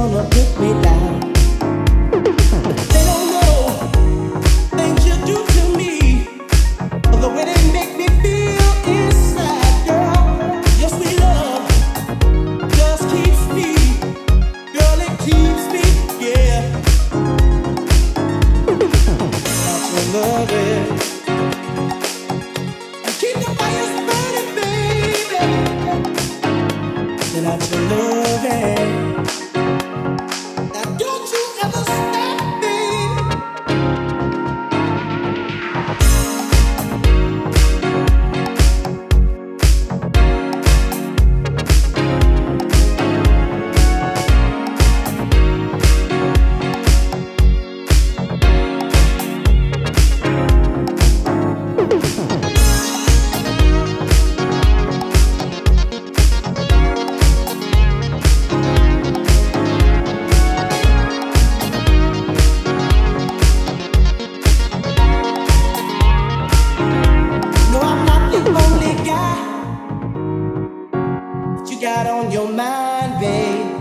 gonna put me down. They don't know things you do to me, the way they make me feel inside, girl. Your sweet love just keeps me, girl, it keeps me, yeah. Got your loving, keep the fires burning, baby. Without your loving, now don't you ever stop me. No, I'm not the only guy that you got on your mind, babe.